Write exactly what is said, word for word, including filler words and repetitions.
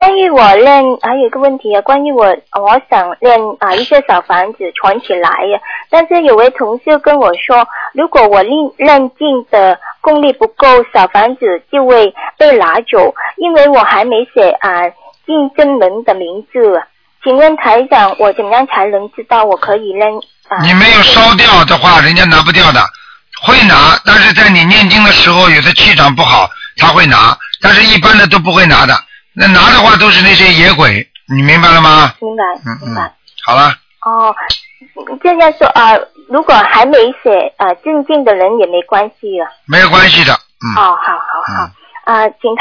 关于我练还有一个问题啊，关于我我想练啊一些小房子传起来呀，但是有位同事跟我说，如果我练练劲的功力不够，小房子就会被拿走，因为我还没写啊进正门的名字。请问台长，我怎么样才能知道我可以练啊？ 你没有烧掉的话，人家拿不掉的，会拿，但是在你念经的时候，有的气场不好，他会拿，但是一般的都不会拿的。那拿的话都是那些野鬼，你明白了吗？ 明白， 嗯明白。 嗯，好了。 哦，这样说啊、呃，如果还没写啊正经的人也没关系了。 没有关系的，嗯。 哦，好好好，啊、 嗯呃，请。